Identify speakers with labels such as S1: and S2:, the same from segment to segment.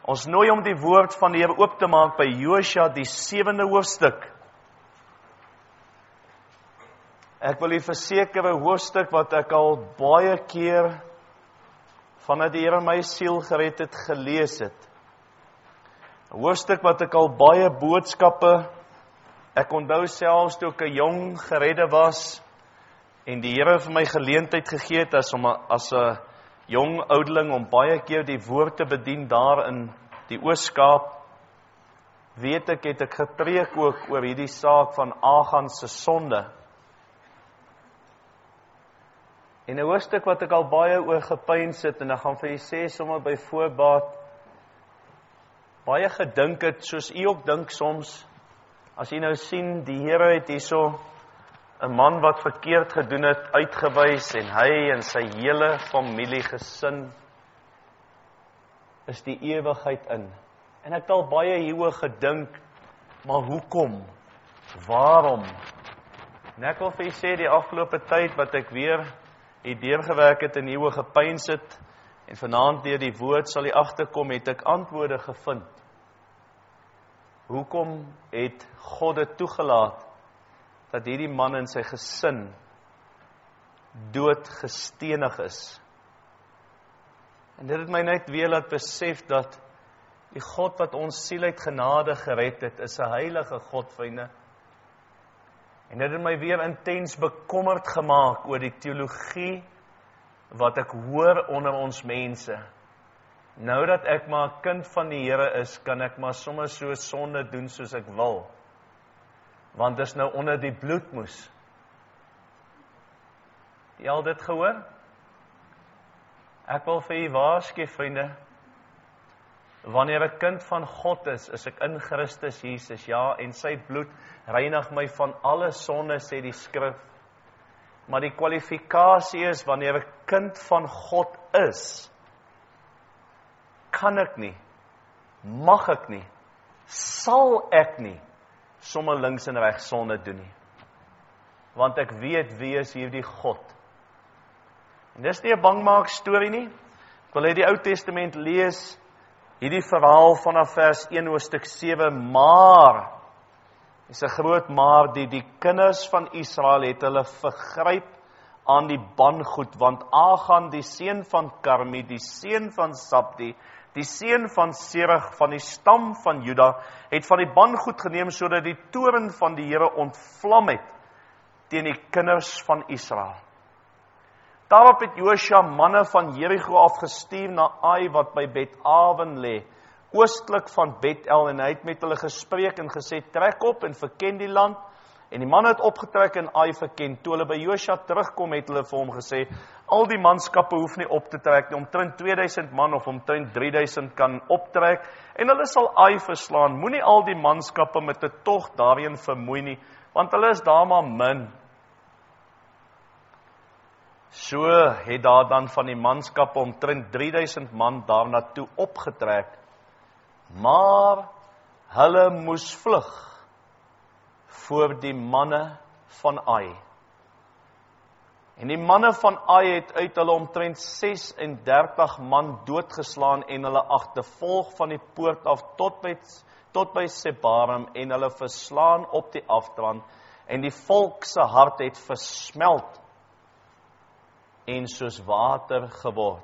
S1: Ons nooi om die woord van die Here oop te maak by Josua die 7de hoofstuk. Ek wil u verseker 'n hoofstuk wat ek al baie keer vanuit die Here my siel gered het gelees het. 'n Hoofstuk wat ek al baie boodskappe, ek onthou selfs toe ek 'n jong geredde was en die Here vir my geleentheid gegee het as 'n jong oudeling om baie keer die woord te bedien daar in die Oos-Kaap, weet ek, het ek gepreek ook oor hierdie saak van Agan se sonde. En 'n hoofstuk wat ek al baie oor gepyns het, en ek gaan vir u sê sommer by voorbaat, baie gedink het, soos u ook dink soms, as u nou sien, die Here het hierso 'n man wat verkeerd gedoen het, uitgewys, en hy en sy hele familie, gesin, is die ewigheid in. En ek het al baie hieroor gedink, maar hoekom? Waarom? En ek wil vir u sê, die afgelope tyd wat ek weer hier deurgewerk het en hieroor gepyns het, en vanaand deur die woord sal u agterkom, het ek antwoorde gevind. Hoekom het God dit toegelaat dat hierdie man en sy gesin dood gestenig is? En dit het my net weer laat besef dat die God wat ons siel uit genade gered het, is 'n heilige God, vriende. En dit het my weer intens bekommerd gemaak oor die teologie wat ek hoor onder ons mense. Nou dat ek maar 'n kind van die Here is, kan ek maar sommer so sonde doen soos ek wil. Want dit is nou onder die bloedmoes. Het jy al dit gehoor? Ek wil vir u waarsku, vriende, wanneer 'n kind van God is ek in Christus Jesus, ja, en sy bloed reinig my van alle sonde, sê die skrif. Maar die kwalifikasie is, wanneer 'n kind van God is, kan ek nie, mag ek nie, sal ek nie, sommer links en regs sonde doen nie. Want ek weet wie is hierdie God. En dis nie 'n bangmaak storie nie. Ek wil uit die Ou Testament lees, hierdie verhaal vanaf vers 1 hoofstuk 7, maar, is 'n groot maar, die kinders van Israel het hulle vergryp aan die bangoed, want Agan, die seun van Karmi, die seun van Sabdi, die seun van Serach, van die stam van Juda, het van die bangoed geneem, sodat die toorn van die Here ontvlam het teen die kinders van Israel. Daarop het Josua manne van Jericho afgestuur na Ai, wat by Bet-Aven lê, oostlik van Bet-El, en hy het met hulle gespreek en gesê, trek op en verken die land. En die manne het opgetrek en Ai verken. Toe hulle by Josua terugkom, het hulle vir hom gesê, al die manskappe hoef nie op te trek nie, omtrent 2000 man of omtrent 3000 kan optrek, en hulle sal Ai verslaan. Moenie al die manskappe met 'n tog daarheen vermoei nie, want hulle is daar maar min. So het daar dan van die manskappe omtrent 3000 man daarna toe opgetrek, maar hulle moes vlug voor die manne van Ai. En die manne van Ai het uit hulle omtrent 36 man doodgeslaan en hulle agtervolg van die poort af tot by Sebarim en hulle verslaan op die afdrand, en die volk se hart het versmelt en soos water geword.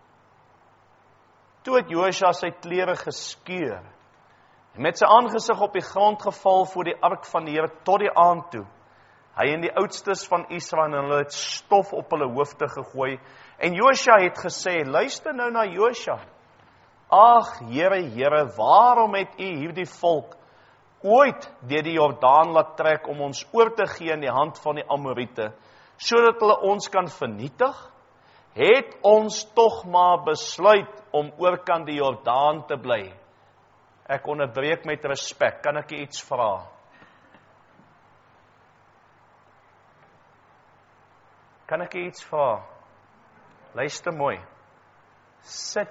S1: Toe het Josua sy klere geskeur en met sy aangesig op die grond geval voor die ark van die Here tot die aand toe. Hy en die oudstes van Israel, en hulle het stof op hulle hoofde gegooi. En Josua het gesê, luister nou na Josua. Ag, Here, Here, waarom het u hierdie volk ooit deur die Jordaan laat trek om ons oor te gee in die hand van die Amorite, sodat hulle ons kan vernietig? Het ons tog maar besluit om oorkant die Jordaan te bly? Ek onderbreek met respek, kan ek u iets vra? Kan ek u iets vra? Luister mooi. Sit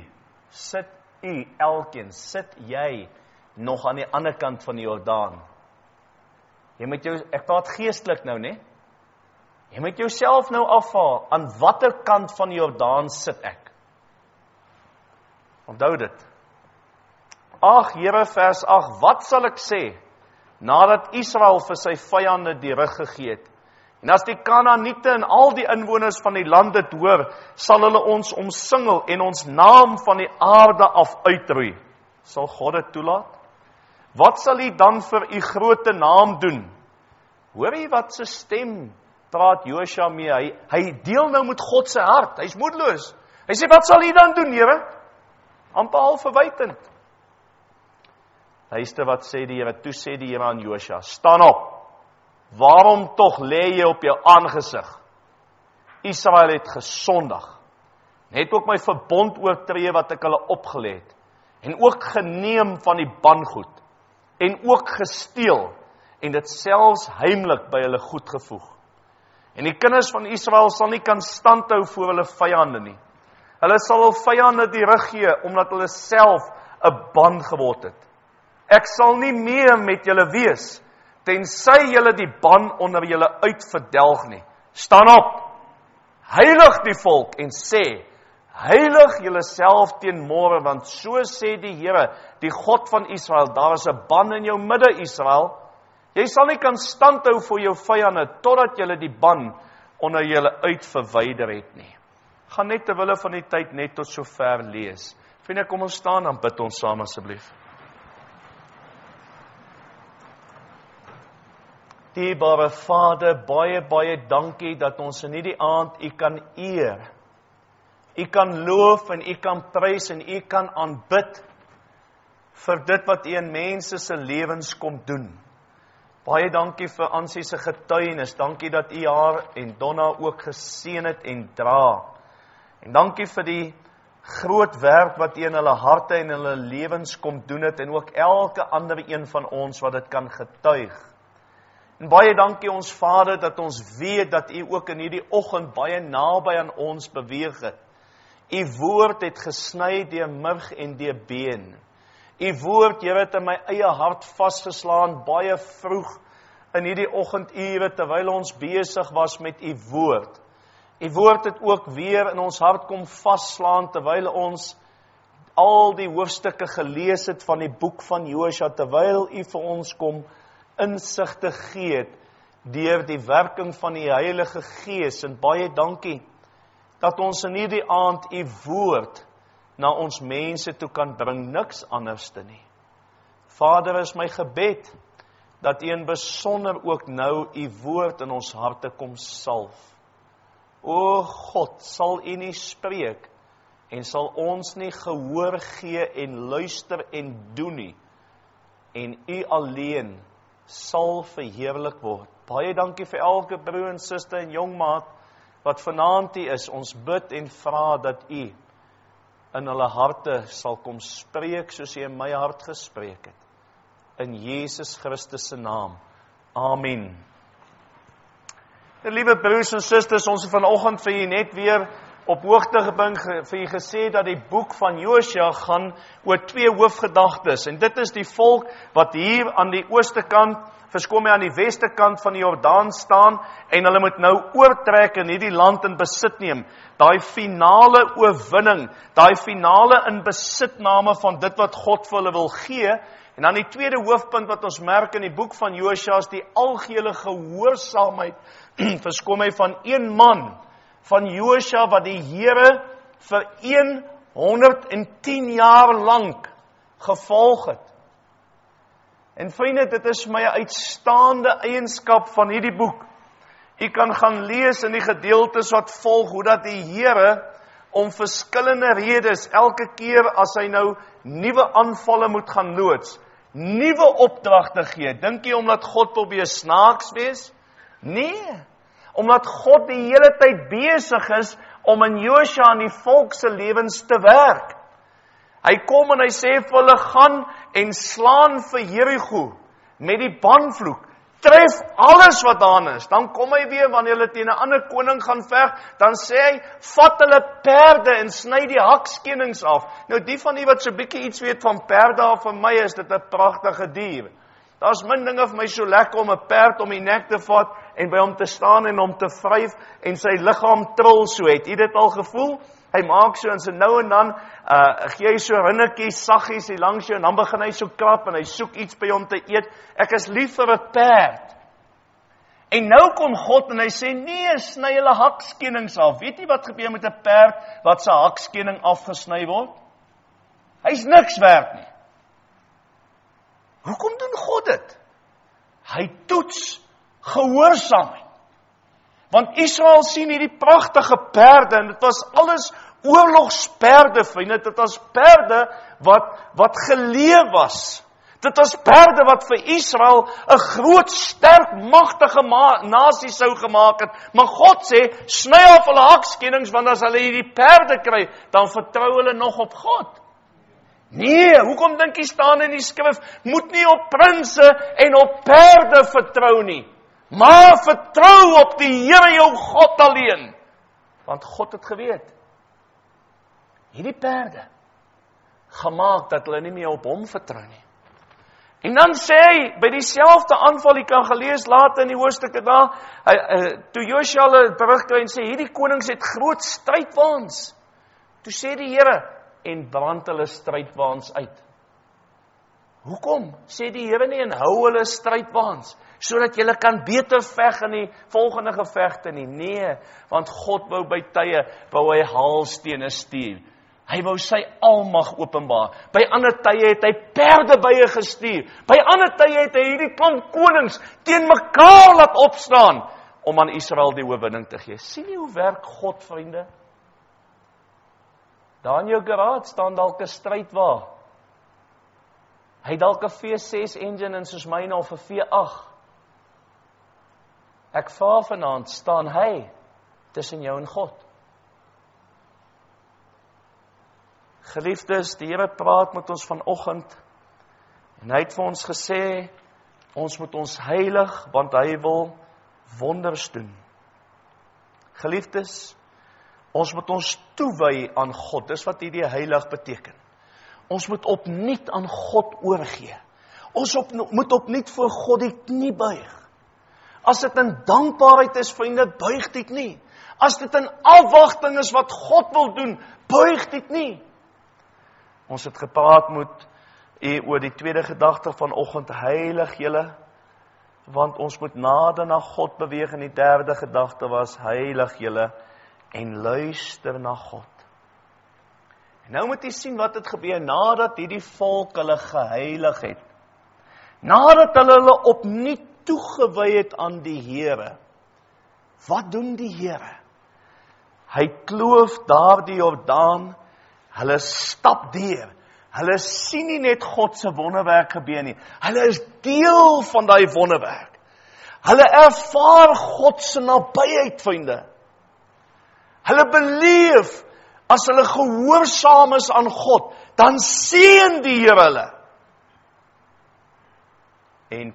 S1: elkeen, sit jy nog aan die ander kant van die Jordaan? Jy moet jou, ek praat geestelik nou, né? Jy moet jouself nou afhaal, aan watter kant van die Jordaan sit ek? Onthou dit. Ag Here, vers 8, wat sal ek sê, nadat Israel vir sy vyande die rug gegee het? En as die Kanaaniete en al die inwoners van die land dit hoor, sal hulle ons omsingel en ons naam van die aarde af uitroei. Sal God dit toelaat? Wat sal hy dan vir u grote naam doen? Hoor jy wat sy stem praat Josua mee? Hy deel nou met God sy hart, hy's moedeloos. Hy sê, wat sal hy dan doen, Here? Amper al verwytend. Luister wat sê die Here, toe sê die Here aan Josua, staan op, waarom tog lê jy op jou aangesig? Israel het gesondig, het ook my verbond oortree wat ek hulle opgelê het, en ook geneem van die bangoed, en ook gesteel, en dit selfs heimlik by hulle goed gevoeg. En die kinders van Israel sal nie kan standhou voor hulle vyande nie. Hulle sal hul vyande die rug gee, omdat hulle self 'n ban geword het. Ek sal nie meer met julle wees, tensy julle die ban onder julle uitverdelg nie. Staan op, heilig die volk en sê, heilig julle self teen môre, want so sê die Here, die God van Israel, daar is 'n ban in jou midde, Israel. Jy sal nie kan standhou voor jou vyande, totdat julle die ban onder julle uitverwyder het nie. Gaan net terwille van die tyd net tot so ver lees. Vriende, kom ons staan, dan bid ons saam asseblief. Dierbare Vader, baie dankie dat ons in hierdie aand U kan eer. U kan loof en U kan prys en U kan aanbid vir dit wat U in mense se lewens kom doen. Baie dankie vir Ansie se getuienis. Dankie dat U haar en Donna ook geseën het en dra. En dankie vir die groot werk wat U in hulle harte en hulle lewens kom doen het en ook elke ander een van ons wat dit kan getuig. En baie dankie ons Vader dat ons weet dat U ook in hierdie oggend baie naby aan ons beweeg het. U woord het gesny deur murg en deur been. U woord, Here, het in my eie hart vasgeslaan baie vroeg in hierdie oggendure terwyl ons besig was met U woord. U woord het ook weer in ons hart kom vasslaan terwyl ons al die hoofstukke gelees het van die boek van Josua, terwyl U vir ons kom insigte gee deur die werking van die Heilige Gees. En baie dankie dat ons in hierdie aand U woord na ons mense toe kan bring, niks anderste nie. Vader, is my gebed dat U in besonder ook nou U woord in ons harte kom salf. O God, sal U nie spreek en sal ons nie gehoor gee en luister en doen nie, en U alleen sal verheerlik word. Baie dankie vir elke broer en suster en jong maat wat vanaand hier is. Ons bid en vra dat U in hulle harte sal kom spreek soos U in my hart gespreek het. In Jesus Christus se naam. Amen. Liewe broers en susters, ons het vanoggend vir julle net weer op hoogte gebring, vir julle gesê dat die boek van Josua gaan oor twee hoofgedagtes. En dit is die volk wat hier aan die ooste kant, aan die weste kant van die Jordaan staan, en hulle moet nou oortrek en hierdie land in besit neem. Daai finale oorwinning, daai finale in besitname van dit wat God vir hulle wil gee. En dan die tweede hoofpunt wat ons merk in die boek van Josua is die algehele gehoorsaamheid, van een man, van Josua wat die Here vir 110 jaar lank gevolg het. En vriende, dit is my uitstaande eienskap van hierdie boek. U kan gaan lees in die gedeeltes wat volg, hoe dat die Here om verskillende redes, elke keer as hy nou nuwe aanvalle moet gaan loods, nuwe opdragte gee. Dink jy omdat God probeer snaaks wees? Nee, omdat God die hele tyd besig is om in Josua en die volk se lewens te werk. Hy kom en hy sê vir hulle, gaan en slaan vir Jerigo met die banvloek. Tref alles wat daar is. Dan kom hy weer wanneer hulle teen 'n ander koning gaan veg, dan sê hy, vat hulle perde en sny die hakskenings af. Nou die van die wat so bietjie iets weet van perde, vir my is dit 'n pragtige dier. Daar's min dinge vir my so lekker om 'n perd om die nek te vat en by hom te staan en hom te vryf en sy liggaam trill so. Het u dit al gevoel? Hy maak so en so nou en dan, gee hy so rinnekie, saggies hier langs jou, en dan begin hy so krap, en hy soek iets by hom te eet. Ek is lief vir 'n perd. En nou kom God en hy sê, nee, sny hulle hakskenings af. Weet jy wat gebeur met 'n perd, wat sy hakskening afgesny word? Hy's niks werd nie. Hoekom doen God dit? Hy toets gehoorsaamheid. Want Israel sien hierdie pragtige perde, en dit was alles oorlogsperde, vriende. Dit was perde wat geleer was. Dit was perde wat vir Israel 'n groot, sterk, magtige nasie sou gemaak het. Maar God sê, sny af hulle hakskenings, want as hulle hierdie perde kry, dan vertrou hulle nog op God. Nee, hoekom dink jy staan in die skrif, moet nie op prinse en op perde vertrou nie, maar vertrou op die Here jou God alleen. Want God het geweet, hierdie perde, gemaak dat hulle nie meer op hom vertrou nie. En dan sê hy, by dieselfde aanval, jy kan gelees later in die hoofstukke daar, toe Josua hulle terugkry en sê, hierdie konings het groot strydwaans. Toe sê die Here, en brand hulle strydwaans uit. Hoekom sê die Here nie, en hou hulle strydwaans, sodat julle kan beter veg in die volgende gevegte nie? Nee, want God wou by tye, wou hy haalstene stuur. Hy wou sy almag openbaar. By ander tye het hy perdebye gestuur. By ander tye het hy hierdie klomp konings teen mekaar laat opstaan, om aan Israel die oorwinning te gee. Sien jy hoe werk God, vriende? Daar in jou garage staan dalk 'n strydwa. Hy het dalk 'n V6 engine in soos myne of 'n V8. Ek vra vanaand, staan hy tussen jou en God? Geliefdes, die Here praat met ons vanoggend, en hy het vir ons gesê, ons moet ons heilig, want hy wil wonders doen. Geliefdes, ons moet ons toewy aan God, dis wat hierdie heilig beteken. Ons moet opnuut aan God oorgee. Ons moet opnuut voor God die knie buig. As dit in dankbaarheid is, vriende, buig dit nie. As dit in afwagting is wat God wil doen, buig dit nie. Ons het gepraat met oor die tweede gedagte vanoggend, heilig julle, want ons moet nader na God beweeg, en die derde gedagte was, heilig julle, en luister na God. En nou moet jy sien wat het gebeur, nadat hierdie volk hulle geheilig het, nadat hulle opnuut toegewy het aan die Here. Wat doen die Here? Hy kloof daar die Jordaan, hulle stap deur. Hulle sien nie net God se wonderwerk gebeur nie. Hulle is deel van daai wonderwerk. Hulle ervaar God se nabyheid, vriende. Hulle beleef, as hulle gehoorsaam is aan God, dan seën die Here hulle. En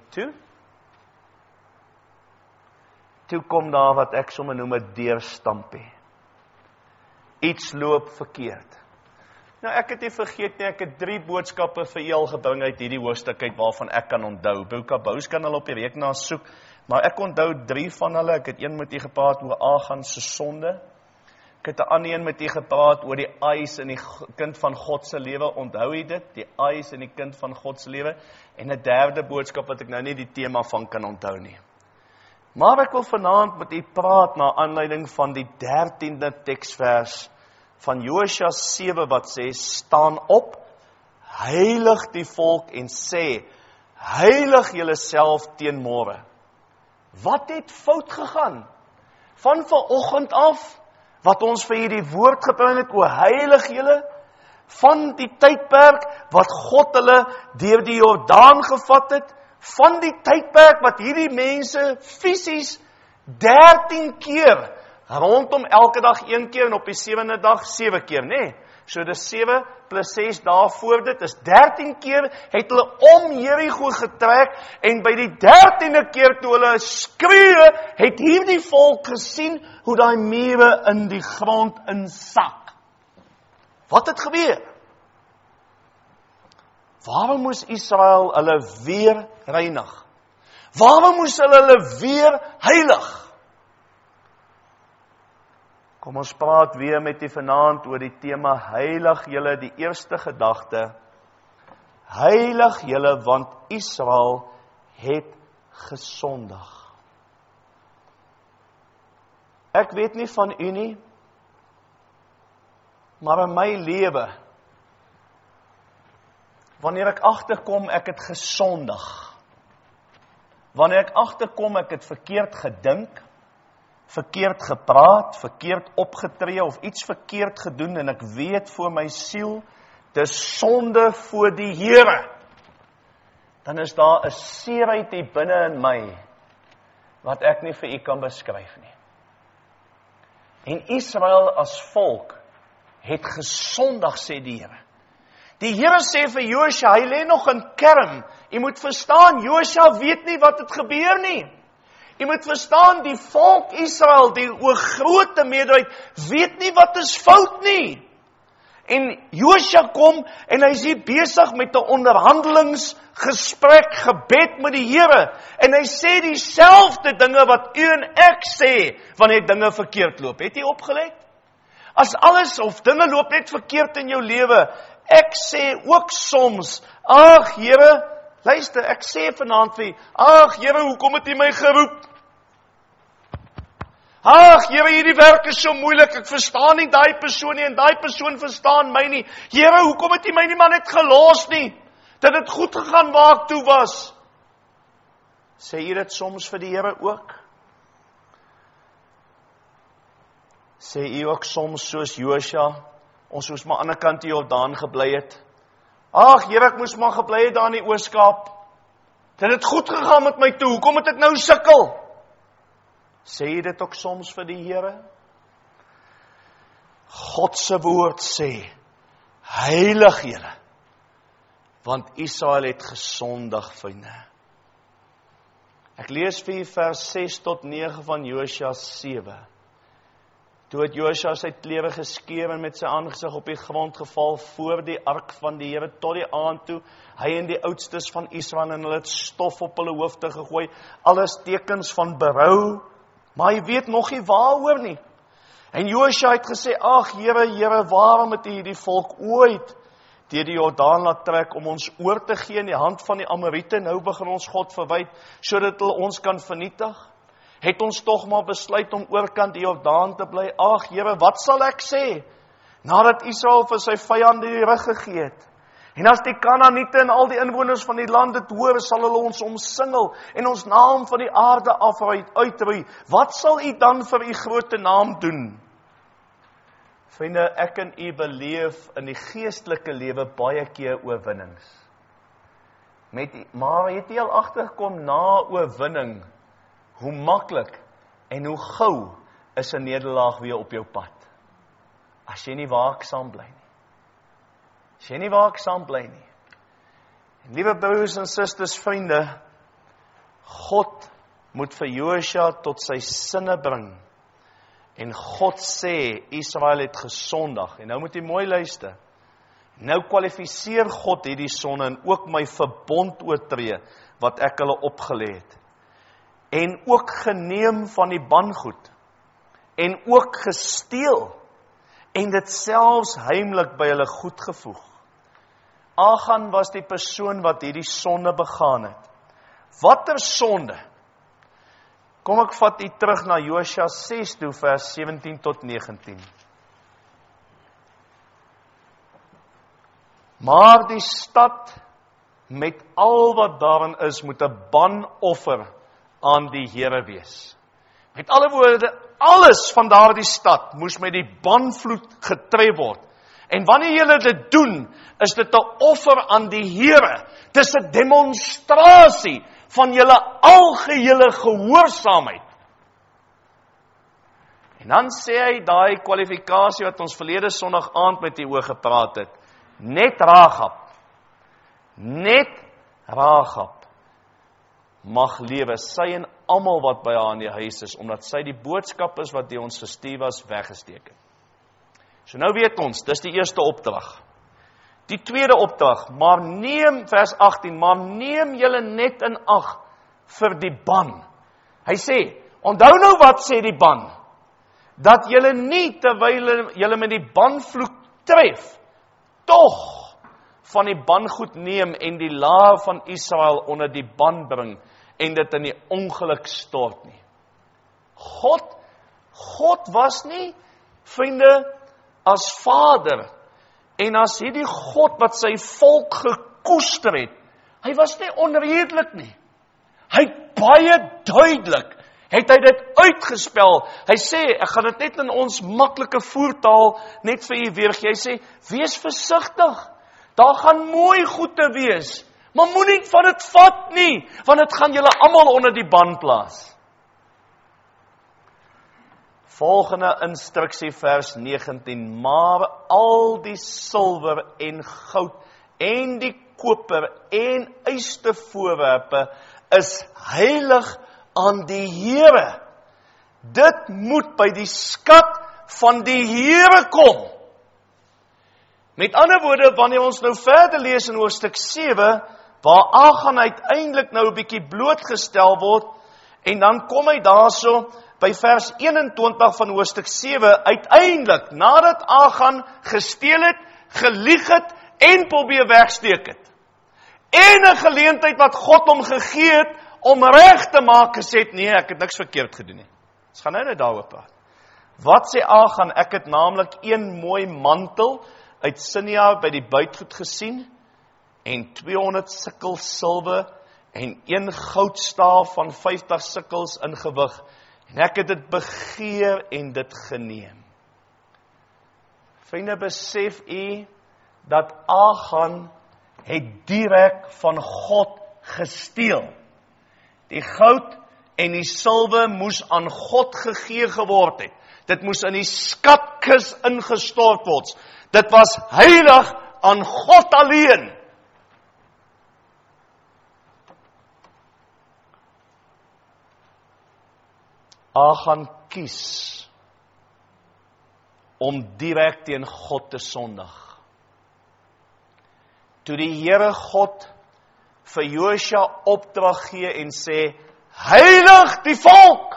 S1: toe kom daar wat ek sommer noem 'n deurstampie. Iets loop verkeerd. Nou ek het nie vergeet nie, ek het 3 boodskappe vir julle gebring uit hierdie hoofstuk uit waarvan ek kan onthou. Boukabous kan hulle op die rekenaar soek, maar ek onthou 3 van hulle. Ek het een met u gepraat oor Agan se sonde. Ek het 'n ander een met u gepraat oor die eis in die kind van God se lewe. Onthou jy dit? Die eis in die kind van God se lewe. En 'n derde boodskap wat ek nou nie die tema van kan onthou nie. Maar ek wil vanaand met u praat na aanleiding van die 13de teksvers van Josua 7 wat sê, staan op, heilig die volk en sê, heilig julleself teen môre. Wat het fout gegaan? Van vanoggend af, wat ons vir hierdie woord gebring het, o heilig julle, van die tydperk wat God hulle deur die Jordaan gevat het, van die tydperk wat hierdie mense fisies 13 keer, rondom elke dag 1 keer en op die 7de dag 7 keer, nee. So dis 7 plus 6 dae voor dit, is 13 keer het hulle om Jerigo getrek, en by die 13de keer toe hulle skree, het hierdie volk gesien hoe daai mure in die grond insak. Wat het gebeur? Waarom moes Israel hulle weer reinig? Waarom moes hulle weer heilig? Kom ons praat weer met u vanaand oor die tema heilig julle, die eerste gedagte. Heilig julle, want Israel het gesondig. Ek weet nie van u nie, maar in my lewe, wanneer ek agterkom ek het gesondig, wanneer ek agterkom ek het verkeerd gedink, verkeerd gepraat, verkeerd opgetree of iets verkeerd gedoen en ek weet voor my siel, dis sonde voor die Here, dan is daar 'n seerheid hier binne in my, wat ek nie vir u kan beskryf nie. En Israel as volk het gesondig, sê die Here. Die Here sê vir Josua, hy lê nog in kerm. Jy moet verstaan, Josua weet nie wat het gebeur nie. Jy moet verstaan, die volk Israel, die oorgrote meerderheid, weet nie wat is fout nie. En Josua kom en hy is hier besig met 'n onderhandelingsgesprek, gebed met die Here. En hy sê dieselfde dinge wat u en ek sê, wanneer dinge verkeerd loop. Het jy opgelet? As alles of dinge loop net verkeerd in jou lewe, ek sê ook soms, ag Here, luister, ek sê vanaand vir u, ag Here, hoekom het u my geroep? Ag Here, hierdie werk is so moeilik, ek verstaan nie daai persoon nie, en daai persoon verstaan my nie. Here, hoekom het u my nie maar net gelos nie? Dat het goed gegaan waar ek toe was. Sê u dit soms vir die Here ook? Sê u ook soms soos Josua, ons moes maar aan die kant die Jordaan gebly het. Ag Here, ek moes maar gebly het daar in die Oos-Kaap. Dit het goed gegaan met my toe, hoekom het ek nou sukkel? Sê jy dit ook soms vir die Here? God se woord sê, heilig julle, want Israel het gesondig, vriende. Ek lees vir vers 6 tot 9 van Josua 7. Toe het Josua sy klere geskeur en met sy aangesig op die grond geval voor die ark van die Here tot die aand toe. Hy en die oudstes van Israel en hulle het stof op hulle hoofde gegooi, alles tekens van berou, maar hy weet nog nie waaroor nie. En Josua het gesê, ag Here, Here, waarom het u hierdie volk ooit deur die Jordaan laat trek om ons oor te gee in die hand van die Amorite? Nou begin ons God verwyd, sodat hulle ons kan vernietig. Het ons tog maar besluit om oorkant die Jordaan te bly. Ag Here, wat sal ek sê, nadat Israel vir sy vyande die rug gegee het? En as die Kanaaniete en al die inwoners van die land dit hoor, sal hulle ons omsingel en ons naam van die aarde af uitroei. Wat sal u dan vir u grote naam doen? Vriende, ek en u beleef in die geestelike lewe baie keer oorwinnings. Maar het jy al agtergekom na oorwinning, hoe maklik en hoe gou is 'n nederlaag weer op jou pad? As jy nie waaksaam bly nie. As jy nie waaksaam bly nie. En liewe broers en susters, vriende, God moet vir Josua tot sy sinne bring. En God sê, Israel het gesondig. En nou moet jy mooi luister. Nou kwalifiseer God hierdie sonde en ook my verbond oortree, wat ek hulle opgelê het. En ook geneem van die bangoed. En ook gesteel. En dit selfs heimlik by hulle goed gevoeg. Achan was die persoon wat hierdie sonde begaan het. Watter sonde? Kom ek vat u terug na Josua 6 toe, vers 17 tot 19. Maar die stad met al wat daarin is, moet 'n banoffer aan die Here wees. Met alle woorde, alles van daardie stad moes met die banvloed getref word. En wanneer julle dit doen, is dit 'n offer aan die Here. Dis 'n demonstrasie van julle algehele gehoorsaamheid. En dan sê hy daai kwalifikasie wat ons verlede Sondag aand met u oor gepraat het. Net Rahab mag lewe, sy en almal wat by haar in die huis is, omdat sy die boodskap is wat deur ons gestuur was, weggesteek het. So nou weet ons, dis die eerste opdrag. Die tweede opdrag, maar neem, vers 18, maar neem julle net in ag vir die ban. Hy sê, onthou nou wat sê die ban. dat julle nie, terwyl julle met die banvloek tref, tog van die bangoed neem en die laar van Israel onder die ban bring, en dit in die ongeluk stort nie. God was nie, vriende, as Vader, en as hierdie God wat sy volk gekoester het, hy was nie onredelik nie. Hy het baie duidelik, het hy dit uitgespel. Hy sê, ek gaan dit net in ons maklike voertaal net vir u weergee. Hy sê, wees versigtig, daar gaan mooi goed te wees, maar moenie van dit vat nie, want dit gaan julle almal onder die ban plaas. Volgende instruksie vers 19, maar al die silwer en goud en die koper en yste voorwerpe is heilig aan die Here. Dit moet by die skat van die Here kom. Met ander woorde, wanneer ons nou verder lees in hoofstuk 7, waar Achan uiteindelik nou 'n bietjie blootgestel word, en dan kom hy daarso by vers 21 van hoofstuk 7, uiteindelik, nadat Achan gesteel het, gelieg het, en probeer wegsteek het, en 'n geleentheid wat God hom gegee het, om reg te maak, gesê het, nee, ek het niks verkeerd gedoen nie. Ons gaan nou net daaroor praat. Wat sê Achan? Ek het naamlik een mooi mantel uit Sinear by die buitgoed gesien, en 200 sikkel silwer, en 1 goudstaaf van 50 sikkels in gewig, en ek het dit begeer en dit geneem. Vriende, besef u, dat Achan het direk van God gesteel. Die goud en die silwer moes aan God gegee geword het. Dit moes in die skatkis ingestort word. Dit was heilig aan God alleen. Achan kies om direk teen God te sondig. Toe die Here God vir Josua opdrag gee en sê, heilig die volk.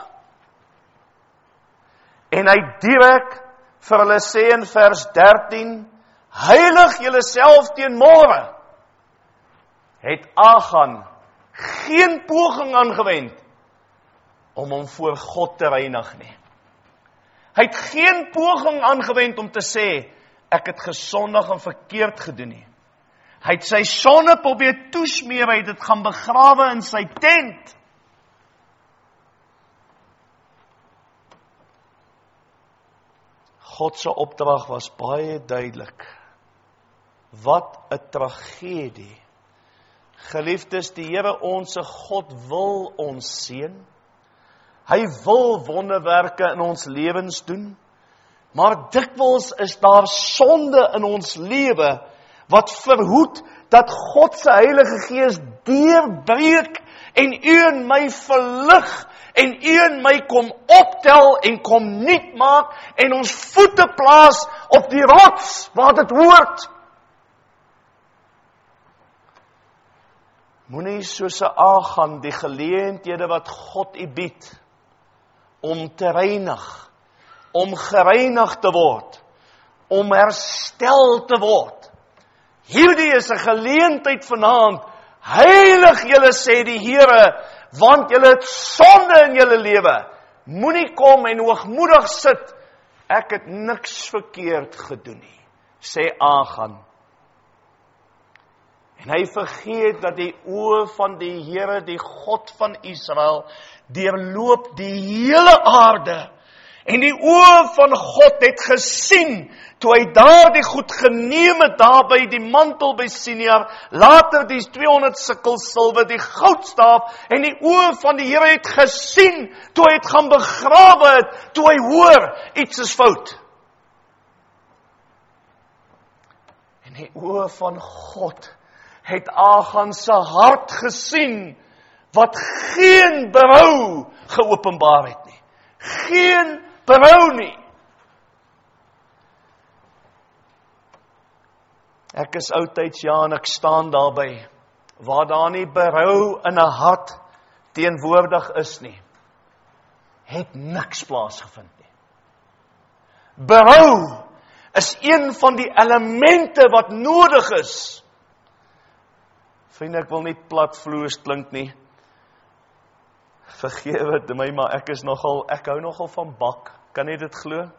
S1: En hy direk vir hulle sê in vers 13, heilig julle self teen môre. Het Achan geen poging aangewend om hom voor God te reinig nie. Hy het geen poging aangewend om te sê, ek het gesondig en verkeerd gedoen nie. Hy het sy sonde probeer toesmeer, hy het dit gaan begrawe in sy tent. God se opdrag was baie duidelik. Wat 'n tragedie. Geliefdes, die Here onse God wil ons seën. Hy wil wonderwerke in ons lewens doen, maar dikwels is daar sonde in ons lewe wat verhoed dat God se Heilige Gees deurbreek en u en my verlig en u en my kom optel en kom nuut maak en ons voete plaas op die rots waar dit hoort. Moenie soos 'n Achan die geleenthede wat God u bied om te reinig, om gereinig te word, om herstel te word. Hierdie is 'n geleentheid vanaand. Heilig julle, sê die Here, want julle het sonde in julle lewe. Moenie kom en hoogmoedig sit. Ek het niks verkeerd gedoen nie, sê Achan. En hy vergeet dat die oë van die Here, die God van Israel, deurloop die hele aarde. En die oë van God het gesien, toe hy daardie goed geneem het, daar by die mantel by Sinear, later die 200 sikkel silwer, die goudstaaf, en die oë van die Here het gesien, toe hy het gaan begrawe het, toe hy hoor, iets is fout. En die oë van God het Achan se hart gesien, wat geen berou geopenbaar het nie. Geen berou nie. Ek is oudtyds, ja, en ek staan daarby, waar daar nie berou in 'n hart teenwoordig is nie, het niks plaasgevind nie. Berou is een van die elemente wat nodig is. Vriende, ek wil nie platvloers klink nie. Vergewe dit my, maar ek hou nogal van bak. Kan jy dit glo?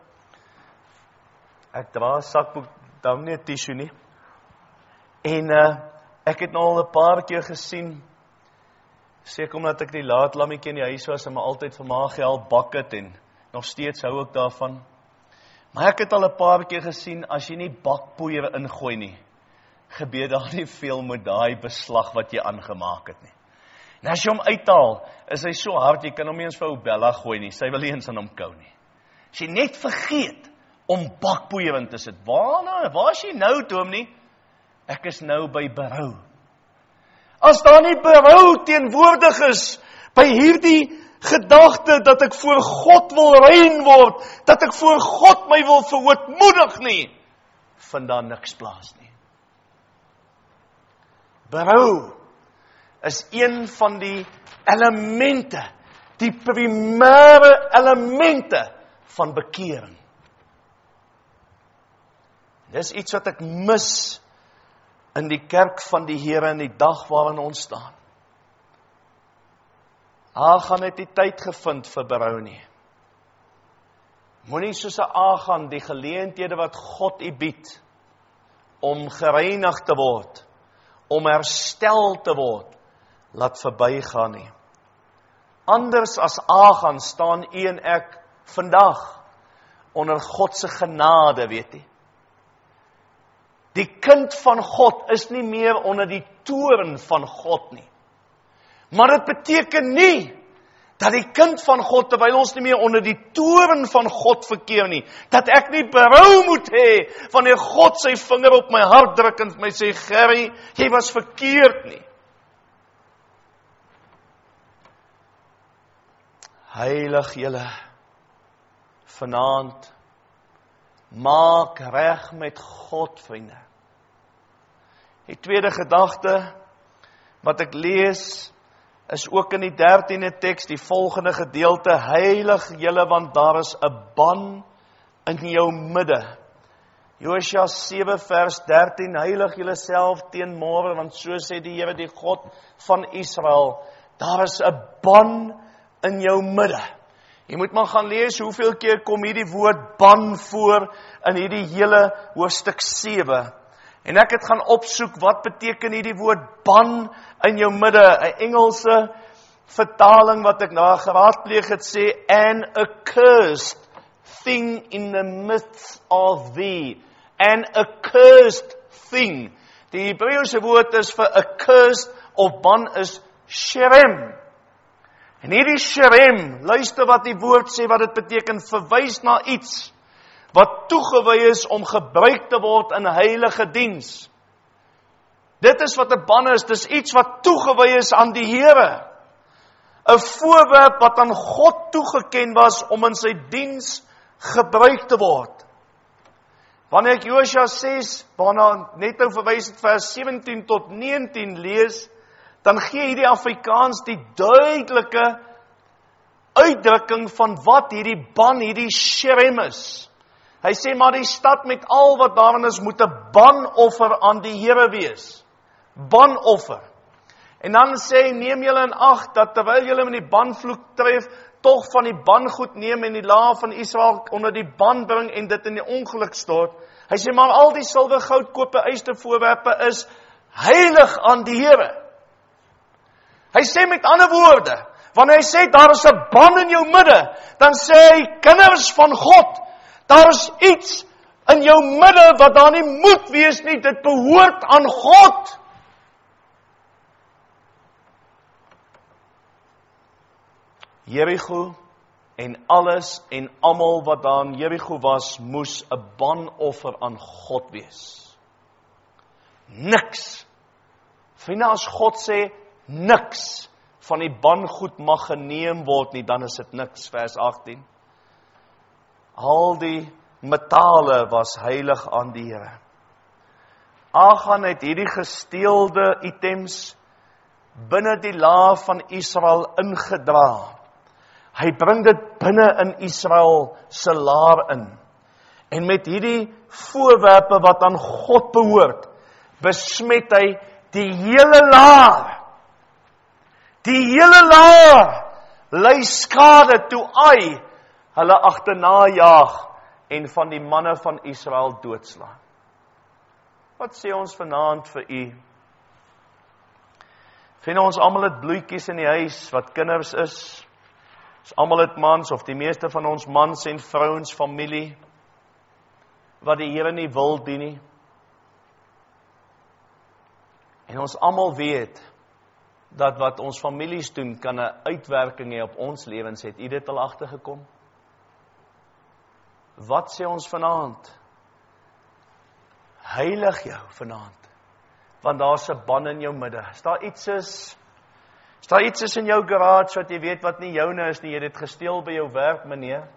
S1: Ek dra 'n sakboek, dan nie 'n tissue nie. En ek het nou al 'n paar keer gesien, seker omdat ek die laat lammetjie in die huis was en my altyd vir ma gehelp bak het en nog steeds hou ek daarvan. Maar ek het al 'n paar keer gesien, as jy nie bakpoeier ingooi nie, gebeur daar nie veel met daai beslag wat jy aangemaak het nie. En as jy hom uithaal, is hy so hard, jy kan hom nie eens vir ou Bella gooi nie, sy wil nie eens aan hom kou nie. As jy net vergeet om bakpoeier in te sit, waar is jy nou, Dominee? Ek is nou by berou. As daar nie berou teenwoordig is, by hierdie gedagte dat ek voor God wil rein word, dat ek voor God my wil verootmoedig nie, vind daar niks plaas nie. Berou is een van die elemente, die primêre elemente van bekering. Dis iets wat ek mis in die kerk van die Here in die dag waarin ons staan. Agan het nie tyd gevind vir berou nie. Moenie soos 'n Agan die geleenthede wat God u bied, om gereinig te word, om herstel te word, laat verbygaan nie. Anders as Agan staan u en ek vandag onder God se genade, weet jy. Die kind van God is nie meer onder die toorn van God nie. Maar dit beteken nie dat die kind van God, terwyl ons nie meer onder die toorn van God verkeer nie, dat ek nie berou moet hê wanneer God sy vinger op my hart druk en my sê, Gerry, jy was verkeerd nie. Heilig julle vanaand, maak reg met God, vriende. Die tweede gedagte wat ek lees, is ook in die 13de teks, die volgende gedeelte, heilig julle, want daar is 'n ban in jou midde. Josua 7 vers 13, heilig julle self teen môre, want so sê die Here, die God van Israel, daar is 'n ban in jou midde. Jy moet maar gaan lees, hoeveel keer kom hierdie woord ban voor in hierdie hele hoofstuk 7. En ek het gaan opsoek, wat beteken hierdie woord ban in jou midde? 'n Engelse vertaling wat ek na geraadpleeg het sê, an accursed thing in the midst of thee. An accursed thing. Die Hebreëse woord is vir accursed of ban is sherem. En hierdie sherem, luister wat die woord sê, wat dit beteken, verwys na iets wat toegewy is om gebruik te word in heilige diens. Dit is wat 'n ban is, dis iets wat toegewy is aan die Here. 'n Voorwerp wat aan God toegeken was om in sy diens gebruik te word. Wanneer ek Josua 6, waarna net nou verwys het, vers 17 tot 19 lees, dan gee hierdie Afrikaans die duidelike uitdrukking van wat hierdie ban, hierdie sherem is. Hy sê, maar die stad met al wat daarin is, moet 'n banoffer aan die Here wees. Banoffer. En dan sê hy, neem julle in ag, dat terwyl julle met die banvloek tref, tog van die bangoed neem en die laar van Israel onder die ban bring en dit in die ongeluk stort. Hy sê, maar al die silwer, goud, koper, yster voorwerpe is heilig aan die Here. Hy sê met ander woorde, wanneer hy sê, daar is 'n ban in jou midde, dan sê hy, kinders van God, daar is iets in jou midde wat daar nie moet wees nie, dit behoort aan God. Jericho en alles en almal wat daar in Jericho was, moes 'n banoffer aan God wees. Niks. Vriende, as God sê, niks van die bangoed mag geneem word nie, dan is dit niks, vers 18. Al die metale was heilig aan die Here. Agan het hierdie gesteelde items binne die laar van Israel ingedra. Hy bring dit binne in Israel se laar in. En met hierdie voorwerpe wat aan God behoort, besmet hy die hele laar. Die hele laar lei skade toe Ai hulle agterna jaag en van die manne van Israel doodslaan. Wat sê ons vanaand vir u? Vind ons almal het bloetjies in die huis wat kinders is. Ons almal het mans of die meeste van ons mans en vrouens familie wat die Here nie wil dien nie. En ons almal weet dat wat ons families doen kan 'n uitwerking hê op ons lewens. Het u dit al agtergekom? Wat sê ons vanaand? Heilig jou vanaand, want daar's 'n ban in jou midde. As daar iets is in jou garage wat jy weet wat nie joune is nie, jy het dit gesteel by jou werk, meneer.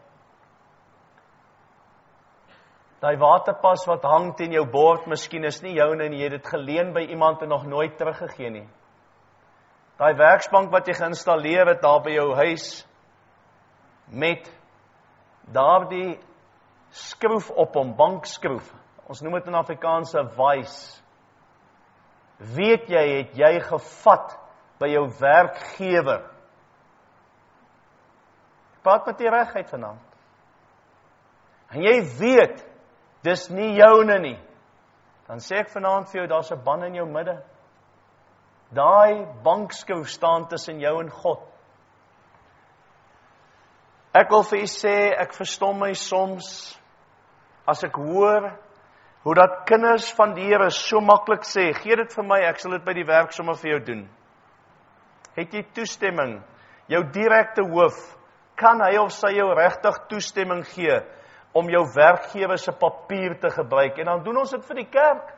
S1: Daai waterpas wat hang teen jou bord, miskien is nie joune nie, jy het dit geleen by iemand en nog nooit teruggegee nie. Daai werksbank wat jy geïnstalleer het daar by jou huis, met daardie skroef op hom, bankskroef. Ons noem dit in Afrikaanse vice. Weet jy, het jy gevat by jou werkgewer? Praat met die regheid vanaand. En jy weet, dis nie joune nie. Dan sê ek vanaand vir jou, daar's 'n ban in jou midde. Daai bankskroef staan tussen jou en God. Ek wil vir u sê, ek verstom my soms, as ek hoor, hoe dat kinders van die Here so maklik sê, gee dit vir my, ek sal dit by die werk sommer vir jou doen. Het jy toestemming? Jou direkte hoof, kan hy of sy jou regtig toestemming gee om jou werkgewer se papier te gebruik? En dan doen ons dit vir die kerk.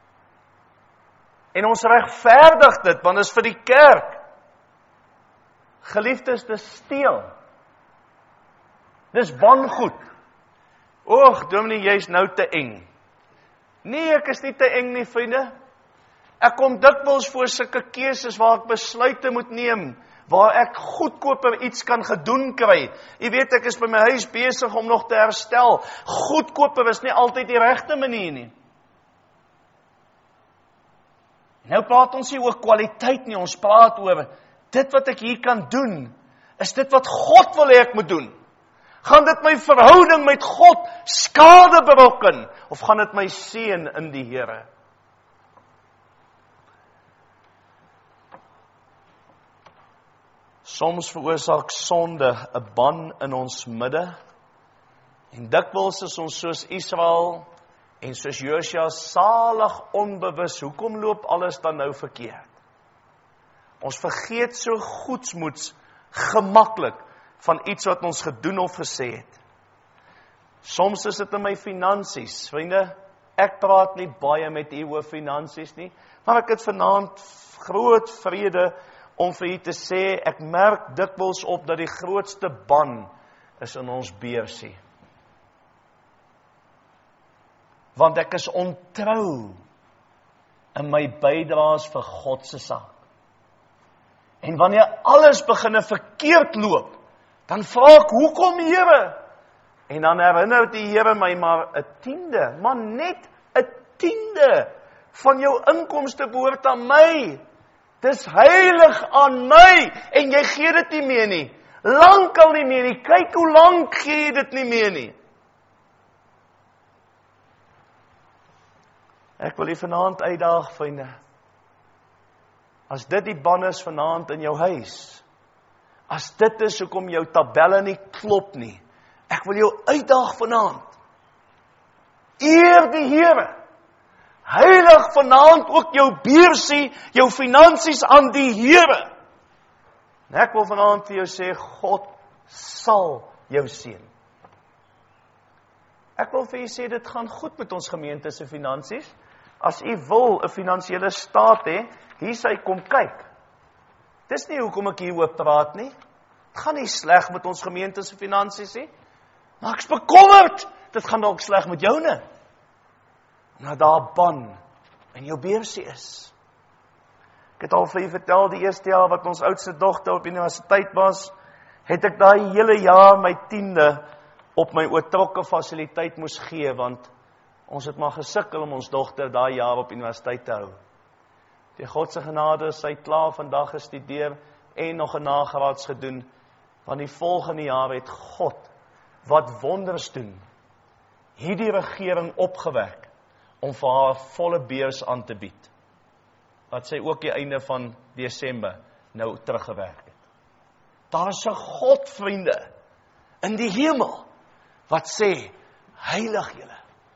S1: En ons regverdig dit, want dit is vir die kerk. Geliefdes, dis steel. Dis wangoed. Oeg, dominee, jy's nou te eng. Nee, ek is nie te eng nie, vriende. Ek kom dikwels voor sulke keuses waar ek besluite moet neem, waar ek goedkoper iets kan gedoen kry. Jy weet, ek is by my huis besig om nog te herstel. Goedkoper is nie altyd die regte manier nie. Nou praat ons nie oor kwaliteit nie, ons praat oor dit wat ek hier kan doen. Is dit wat God wil hê ek moet doen? Gaan dit my verhouding met God skade berokken? Of gaan dit my seën in die Here? Soms veroorsaak sonde 'n ban in ons midde. En dikwels is ons soos Israel en soos Josua salig onbewus. Hoekom loop alles dan nou verkeerd? Ons vergeet so goedsmoeds gemaklik van iets wat ons gedoen of gesê het. Soms is dit in my finansies. Vriende, ek praat nie baie met u oor finansies nie, maar ek het vanaand groot vrede om vir u te sê, ek merk dikwels op dat die grootste ban is in ons beursie. Want ek is ontrou in my bydraes vir God se saak. En wanneer alles beginne verkeerd loop, dan vra ek, hoekom Here? En dan herinner die Here my maar 'n tiende, maar net 'n tiende van jou inkomste behoort aan my. Dis heilig aan my en jy gee dit nie meer nie. Lankal nie meer nie. Kyk hoe lank gee jy dit nie meer nie. Ek wil u vanaand uitdaag, vriende. As dit die ban is vanaand in jou huis, as dit is hoekom jou tabelle nie klop nie, ek wil jou uitdaag vanaand. Eer die Here. Heilig vanaand ook jou beursie, jou finansies aan die Here. En ek wil vanaand vir jou sê, God sal jou seën. Ek wil vir u sê, dit gaan goed met ons gemeente se finansies. As u wil 'n finansiële staat hê, hier sy kom kyk. Dis nie hoekom ek hieroor praat nie. Dit gaan nie sleg met ons gemeente se finansies nie. Maar ek's bekommerd, dit gaan dalk sleg met joune. Nou daar ban in jou beursie is. Ek het al vir u vertel, die eerste jaar wat ons oudste dogter op universiteit was, het ek daai hele jaar my 10de op my oortrokke fasiliteit moes gee, want ons het maar gesukkel om ons dogter daai jaar op universiteit te hou. Die God se genade is sy klaar vandag gestudeer en nog 'n nagraads gedoen, want die volgende jaar het God wat wonders doen, hierdie regering opgewek om vir haar volle beurs aan te bied, wat sy ook die einde van Desember nou teruggewerk het. Daar is 'n God, vriende, in die hemel, wat sê, heilig julle.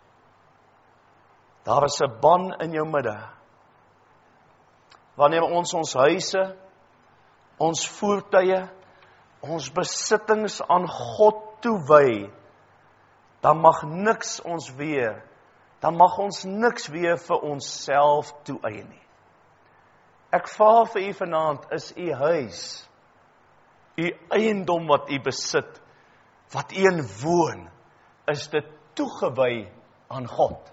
S1: Daar is 'n ban in jou midde. Wanneer ons huise, ons voertuie, ons besittings aan God toewy, dan mag niks ons weer, dan mag ons niks weer vir onsself toeëien nie. Ek vra vir u vanaand, is u huis, u eiendom wat u besit, wat u in woon, is dit toegewy aan God?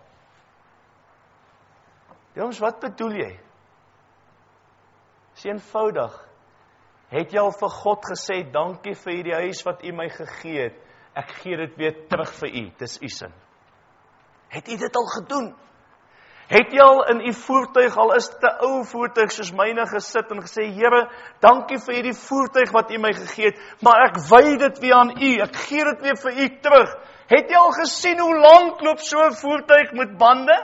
S1: Jongens, wat bedoel jy? Is eenvoudig. Het jy al vir God gesê, dankie vir hierdie huis wat u my gegee het, ek gee dit weer terug vir u, dis u sin. Het u dit al gedoen? Het jy al in u voertuig, al is dit 'n ou voertuig soos myne, gesit en gesê, Here, dankie vir hierdie voertuig wat u my gegee het, maar ek wy dit weer aan u, ek gee dit weer vir u terug. Het jy al gesien hoe lank loop so 'n voertuig met bande?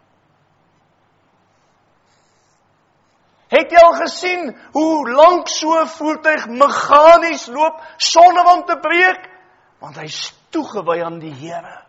S1: Het jy al gesien hoe lank so 'n voertuig meganies loop sonder om te breek? Want hy is toegewy aan die Here.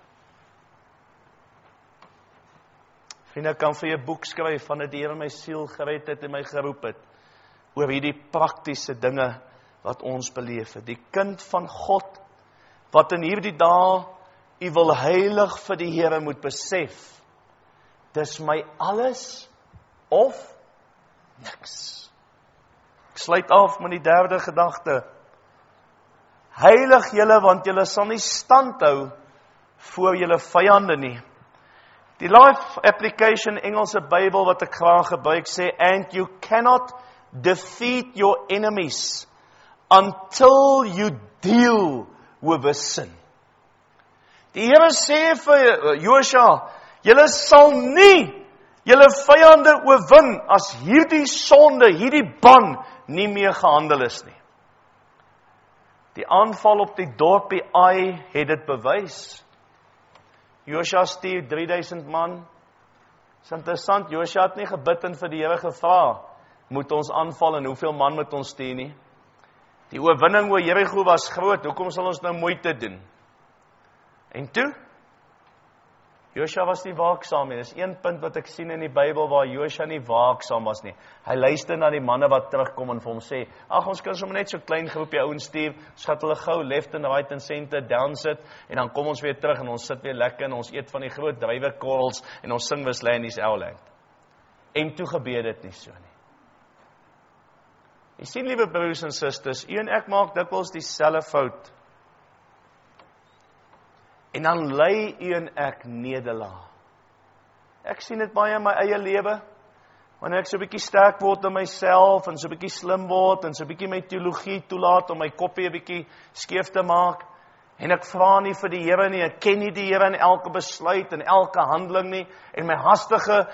S1: Vriende, ek kan vir jy 'n boek skryf van dit die Here my siel gered het en my geroep het, oor hierdie praktiese dinge wat ons beleef het. Die kind van God, wat in hierdie dae u wil heilig vir die Here moet besef, dis my alles of niks. Ek sluit af met die derde gedagte. Heilig julle, want julle sal nie stand hou voor julle vyande nie. Die Life Application Engelse Bybel wat ek graag gebruik sê, and you cannot defeat your enemies until you deal with the sin. Die Here sê vir Josua, julle sal nie julle vyande oorwin as hierdie sonde, hierdie ban nie meer gehandel is nie. Die aanval op die dorpie Ai het dit bewys. Josua stuur 3000 man. Is interessant, Josua het nie gebid en vir die Here gevra, moet ons aanval en hoeveel man moet ons stuur nie. Die oorwinning oor Jerigo was groot, hoekom sal ons nou moeite doen? En toe? Josua was nie waaksaam nie. Dis een punt wat ek sien in die Bybel waar Josua nie waaksaam was nie. Hy luister na die manne wat terugkom en vir hom sê, ag, ons kan sommer net so klein groepie ouens stuur, ons gaan hulle gou left and right and center down sit en dan kom ons weer terug en ons sit weer lekker en ons eet van die groot druiwekorrels en ons sing Wesleyanese Ouland. En toe gebeur dit nie so nie. Jy sien, liewe broers en susters, u en ek maak dikwels dieselfde fout. En dan ly u en ek nederlaag. Ek sien dit baie in my eie lewe. Wanneer ek so 'n bietjie sterk word in myself en so 'n bietjie slim word en so 'n bietjie my teologie toelaat om my koppie 'n bietjie skeef te maak. En ek vra nie vir die Here nie, ek ken nie die Here in elke besluit en elke handeling nie. En my hastige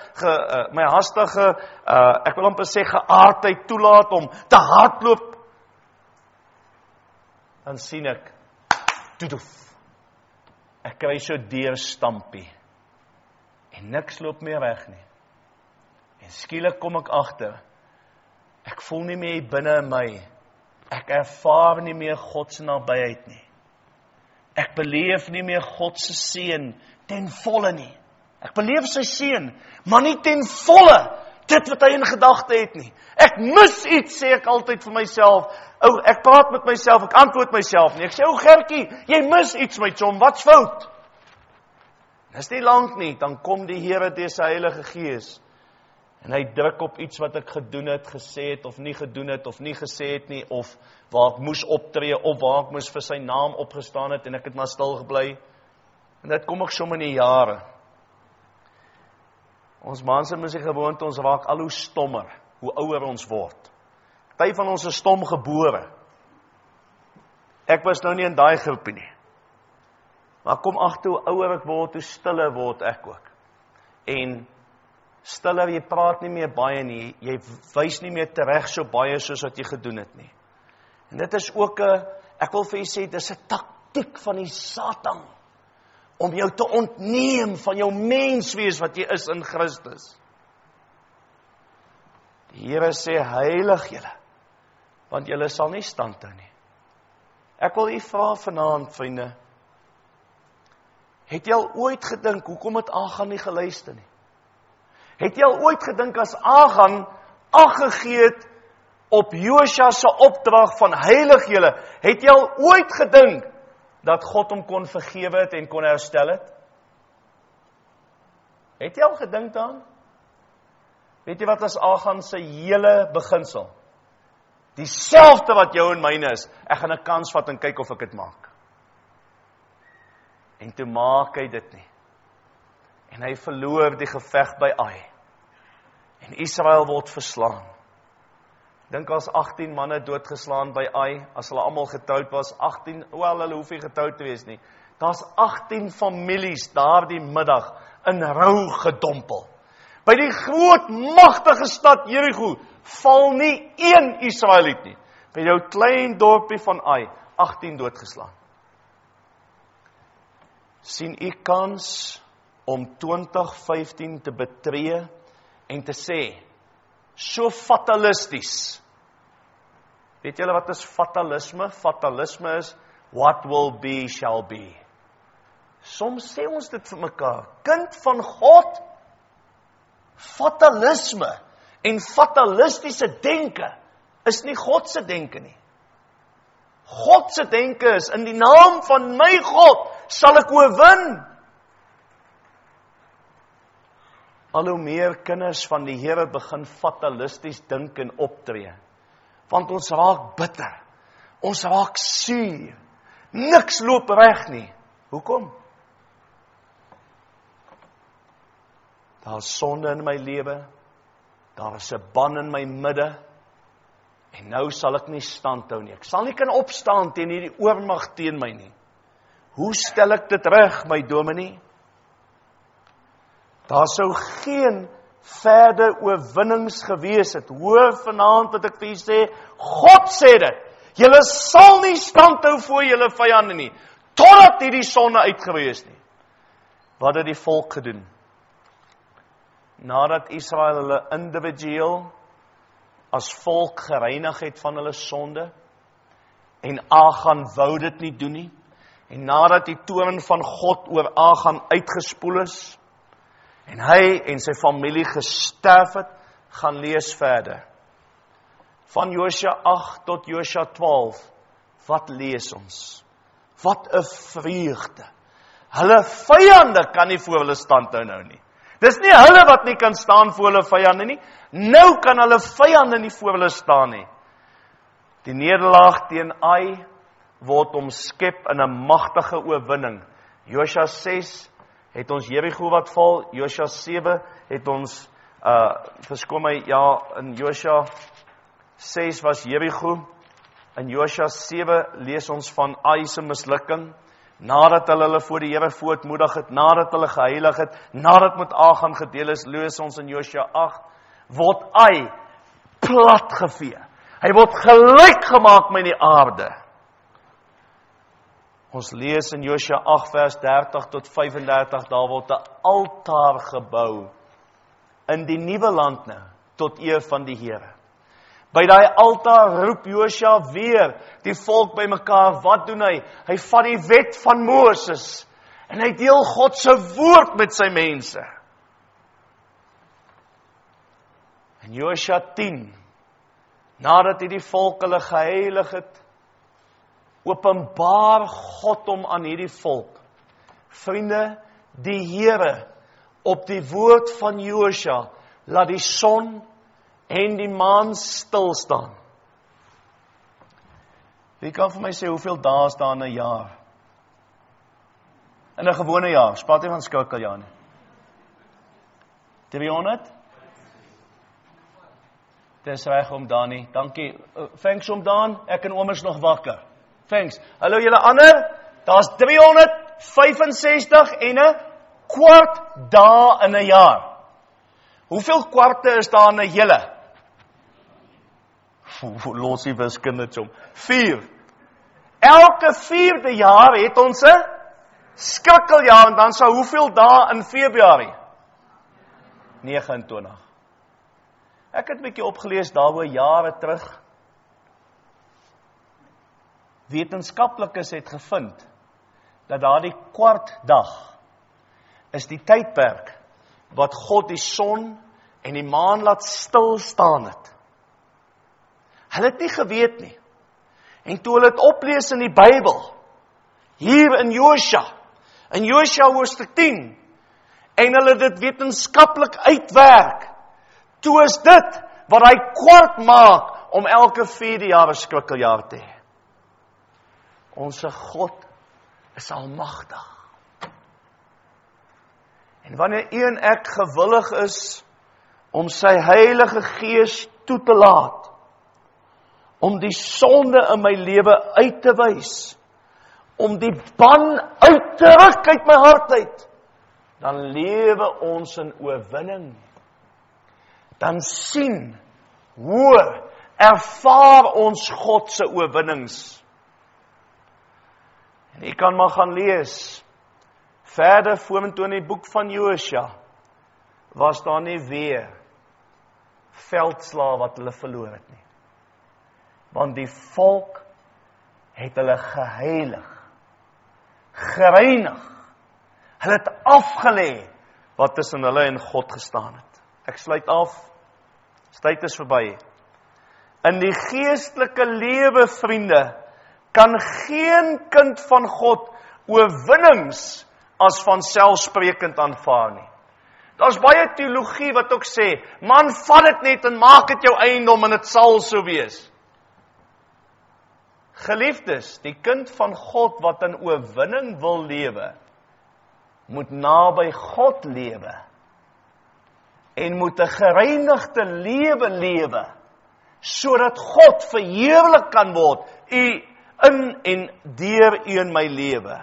S1: ek wil amper sê geaardheid toelaat om te hardloop. Dan sien ek, toedoef. Ek kry so deurstampie. En niks loop meer reg nie. En skielik kom ek agter, ek voel nie meer binne in my. Ek ervaar nie meer God se nabyheid nie. Ek beleef nie meer God se seën ten volle nie. Ek beleef sy seën, maar nie ten volle dit wat hy in gedagte het nie. Ek mis iets, sê ek altyd vir myself. Ek praat met myself, ek antwoord myself nie. Ek sê, Gertjie, jy mis iets, my chom, wat's fout? Dis nie lank nie, dan kom die Here deur sy Heilige Gees en hy druk op iets wat ek gedoen het, gesê het, of nie gedoen het, of nie gesê het nie, of waar ek moes optree, of waar ek moes vir sy naam opgestaan het, en ek het maar stil gebly. En dit kom ek sommer in die jare. Ons mense moet die gewoonte, ons raak al hoe stommer, hoe ouer ons word. Party van ons is stom gebore. Ek was nou nie in daai groepie nie. Maar kom agter hoe ouer ek word, hoe stiller word ek ook. En stiller, jy praat nie meer baie nie, jy wys nie meer tereg so baie soos wat jy gedoen het nie. En dit is ook ek wil vir jy sê, dit is 'n taktiek van die Satan, om jou te ontneem van jou menswees wat jy is in Christus. Die Here sê, heilig julle, want julle sal nie stand hou nie. Ek wil u vra vanaand, vriende, het jy al ooit gedink, hoekom het Agan nie geluister nie? Het jy al ooit gedink as Agan ag gegee het op Josua se opdrag van heilig julle, het jy al ooit gedink dat God hom kon vergewe het en kon herstel het? Het jy al gedink daaraan? Weet jy wat as Agan se hele beginsel? Dieselfde wat jou en myne is, ek gaan 'n kans vat en kyk of ek dit maak. En toe maak hy dit nie. En hy verloor die geveg by Ai. En Israel word verslaan. Dink as 18 manne doodgeslaan by Ai, as hulle almal getroud was, 18, hulle hoef nie getroud te wees nie. Daar's 18 families daardie middag in rou gedompel. By die groot, magtige stad Jerigo val nie een Israeliet nie. By jou klein dorpie van Ai, 18 doodgeslaan. Sien u kans om 2015 te betree en te sê, so fatalisties. Weet julle wat is fatalisme? Fatalisme is, what will be, shall be. Soms sê ons dit vir mekaar, kind van God, fatalisme en fatalistiese denke is nie God se denke nie. God se denke is, in die naam van my God sal ek oorwin. Al hoe meer kinders van die Here begin fatalisties dink en optree. Want ons raak bitter. Ons raak suur. Niks loop reg nie. Hoekom? Daar is sonde in my lewe. Daar is 'n ban in my midde. En nou sal ek nie stand hou nie. Ek sal nie kan opstaan teen hierdie oormag teen my nie. Hoe stel ek dit reg, my dominee? Daar sou geen verder oorwinnings gewees het. Hoor vanaand wat ek vir julle sê, God sê dit. Julle sal nie stand hou voor julle vyande nie, totdat hierdie sonde uitgewees nie. Wat het die volk gedoen? Nadat Israel hulle individueel as volk gereinig het van hulle sonde, en Agan wou dit nie doen nie, en nadat die toorn van God oor Agan uitgespoel is, en hy en sy familie gesterf het, gaan lees verder. Van Josua 8 tot Josua 12, wat lees ons? Wat 'n vreugde. Hulle vyande kan nie voor hulle stand hou nou nie. Dis nie hulle wat nie kan staan voor hulle vyande nie. Nou kan hulle vyande nie voor hulle staan nie. Die nederlaag teen Ai word omskep in 'n magtige oorwinning. Josua 6 het ons Jerigo wat val. Josua 7 het ons, verskoon my, in Josua 6 was Jerigo. In Josua 7 lees ons van Ai se mislukking. Nadat hulle voor die Here voortmoedig het, nadat hulle geheilig het, nadat met Agan gedeel is, lees ons in Josua 8, word Ai platgevee. Hy word gelyk gemaak met die aarde. Ons lees in Josua 8 vers 30 tot 35, daar word 'n altaar gebou in die nuwe land nou, tot eer van die Here. By daai altaar roep Josua weer die volk bymekaar. Wat doen hy? Hy vat die wet van Moses en hy deel God se woord met sy mense. In Josua 10, nadat hy die volk hulle geheilig het, openbaar God hom aan hierdie volk. Vriende, die Here op die woord van Josua laat die son en die maan stil staan. Wie kan vir my sê hoeveel dae is daar in 'n jaar? In 'n gewone jaar, spaat jy van skoukeljaar nie. 300? Dis reg om Dani. Dankie. Thanks om Dan. Ek en oom is nog wakker. Thanks. Hallo julle ander. Daar's 300 365 en 'n kwart dae in 'n jaar. Hoeveel kwarte is daar in 'n hele? Los die wiskunde om. 4. Elke 4de jaar het ons 'n skrikkeljaar, en dan sou hoeveel dae in Februarie? 29. Ek het 'n bietjie opgelees daaroor jare terug. Wetenskaplikes het gevind dat daardie kwartdag is die tydperk wat God die son en die maan laat stil staan het. Hulle het nie geweet nie. En toe hulle dit oplees in die Bybel, hier in Josua hoofstuk 10, en hulle dit wetenskaplik uitwerk, toe is dit wat hy kwart maak om elke 4de jaar 'n skrikkeljaar te hê. Onse God is almagtig. En wanneer u en ek gewillig is om sy Heilige Gees toe te laat, om die sonde in my lewe uit te wys, om die ban uit te ruk uit my hart uit, dan lewe ons in oorwinning. Dan sien, hoor, ervaar ons God se oorwinnings. En u kan maar gaan lees, verder vorentoe in die boek van Josua, was daar nie weer veldslae wat hulle verloor het nie. Want die volk het hulle geheilig, gereinig. Hulle het afgelê wat tussen hulle en God gestaan het. Ek sluit af. Tyd is verby. In die geestelike lewe, vriende, kan geen kind van God oorwinnings as vanselfsprekend aanvaar nie. Daar's baie teologie wat ook sê, man, vat dit net en maak dit jou eiendom en dit sal so wees. Geliefdes, die kind van God wat in oorwinning wil lewe, moet naby God lewe en moet 'n gereinigde lewe lewe, sodat God verheerlik kan word in en deur u in my lewe.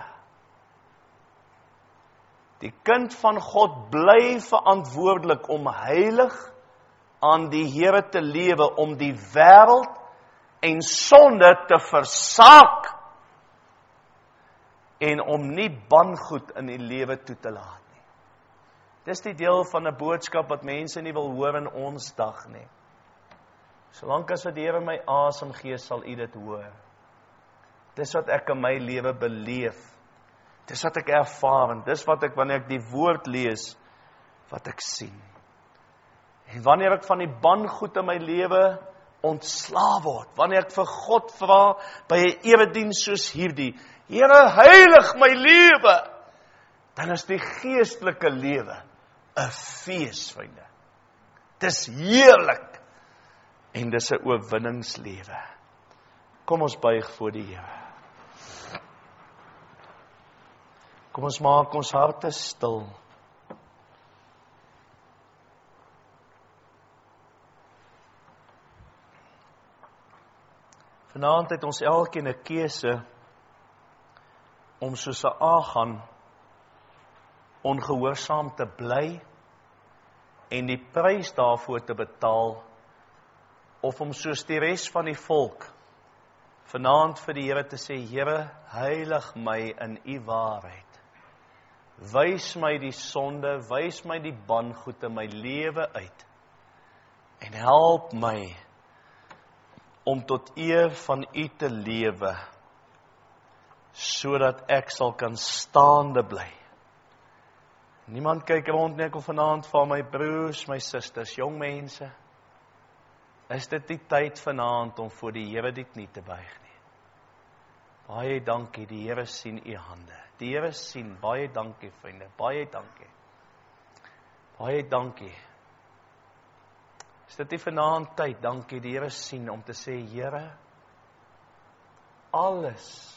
S1: Die kind van God bly verantwoordelik om heilig aan die Here te lewe, om die wêreld en sonde te versaak en om nie bangoed in die lewe toe te laat nie. Dis die deel van 'n boodskap wat mense nie wil hoor in ons dag nie. Solank as wat die Here my asem gee, sal u dit hoor. Dis wat ek in my lewe beleef. Dis wat ek ervaar en dis wat ek, wanneer ek die woord lees, wat ek sien. En wanneer ek van die bangoed in my lewe ontslae word, wanneer ek vir God vra by 'n erediens soos hierdie, Here, heilig my lewe, dan is die geestelike lewe 'n fees, vriende. Dis heerlik en dis 'n oorwinningslewe. Kom ons buig voor die Here. Kom ons maak ons harte stil. Vanaand het ons elkeen 'n keuse om soos 'n Agan ongehoorsaam te bly en die prys daarvoor te betaal, of om soos die res van die volk vanaand vir die Here te sê, Here, heilig my in u waarheid. Wys my die sonde, wys my die bangoed in my lewe uit en help my om tot eer van u te lewe, sodat ek sal kan staande bly. Niemand kyk rond nie, ek wil vanaand van my broers, my susters, jong mense, is dit die tyd vanaand om voor die Here die knie te buig nie. Baie dankie, die Here sien u hande. Die Here sien, baie dankie vriende, baie dankie. Baie dankie. Is dit nie vanaand tyd, dankie, die Here sien om te sê, Here, alles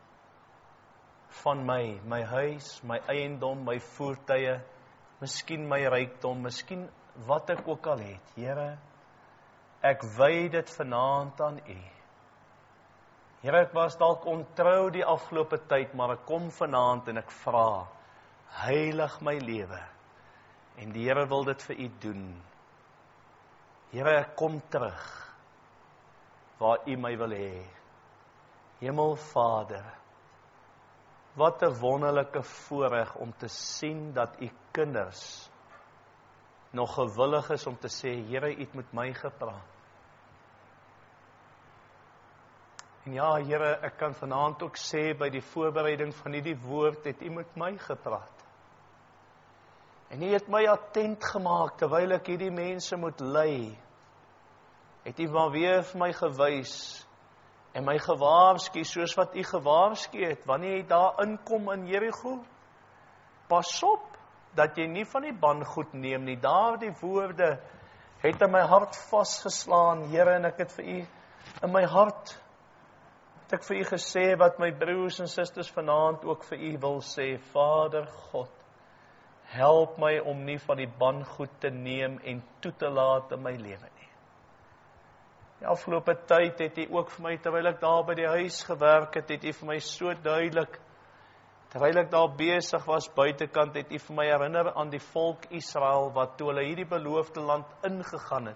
S1: van my huis, my eiendom, my voertuie, miskien my rykdom, miskien wat ek ook al het, Here, ek wy dit vanaand aan u. Here, ek was dalk ontrou die afgelope tyd, maar ek kom vanaand en ek vra, heilig my lewe. En die Here wil dit vir u doen. Here, ek kom terug, waar u my wil hê. Hemelvader, wat 'n wonderlike voorreg om te sien dat u kinders nog gewillig is om te sê, Here, u het met my gepraat. En ja, Here, ek kan vanaand ook sê, by die voorbereiding van hierdie woord, het u met my gepraat. En u het my attent gemaak, terwyl ek hierdie mense moet lei, het u maar weer vir my gewys, en my gewaarsku, soos wat u gewaarsku het, wanneer jy daar inkom in Jerigo, pas op, dat jy nie van die bangoed neem nie. Daardie woorde het in my hart vasgeslaan, Here, en ek het vir u, in my hart, het ek vir u gesê, wat my broers en susters vanaand ook vir u wil sê, Vader God, help my om nie van die bangoed te neem en toe te laat in my lewe nie. Die afgelope tyd het u ook vir my, terwyl ek daar by die huis gewerk het, het u vir my so duidelik, terwyl ek daar besig was buitekant, het u vir my herinner aan die volk Israel, wat toe hulle hierdie beloofde land ingegaan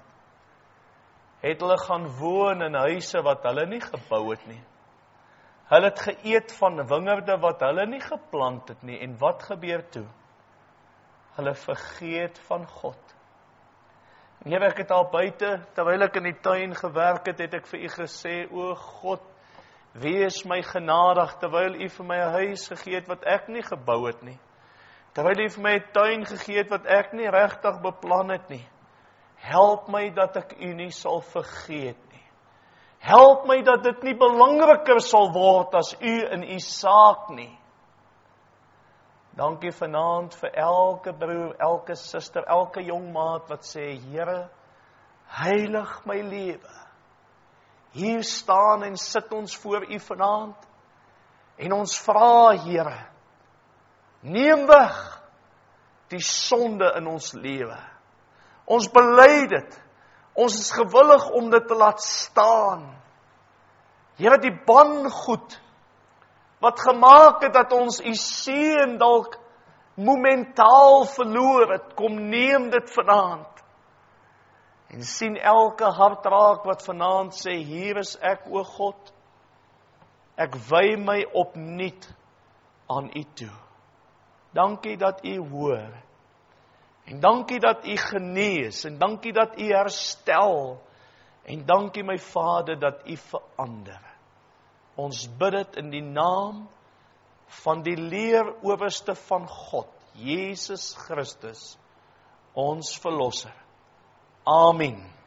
S1: het hulle gaan woon in huise wat hulle nie gebou het nie. Hulle het geëet van wingerde wat hulle nie geplant het nie, en wat gebeur toe? Hulle vergeet van God. Here, ek het al buite, terwyl ek in die tuin gewerk het, het ek vir u gesê, o God, wees my genadig, terwyl u vir my 'n huis gegee het wat ek nie gebou het nie. Terwyl u vir my 'n tuin gegee het wat ek nie regtig beplan het nie. Help my dat ek u nie sal vergeet nie. Help my dat dit nie belangriker sal word as u in u saak nie. Dankie vanaand vir elke broer, elke suster, elke jong maat wat sê, Here, heilig my lewe. Hier staan en sit ons voor u vanaand, en ons vra, Here, neem weg die sonde in ons lewe. Ons bely dit. Ons is gewillig om dit te laat staan. Here, die bangoed wat gemaak het dat ons u seën dalk momentaal verloor het, kom neem dit vanaand. En sien elke hart raak wat vanaand sê, hier is ek, o God. Ek wy my opnuut aan u toe. Dankie dat u hoor. En dankie dat u genees, en dankie dat u herstel, en dankie my Vader dat u verander. Ons bid dit in die naam van die leerowerste van God, Jesus Christus, ons Verlosser. Amen.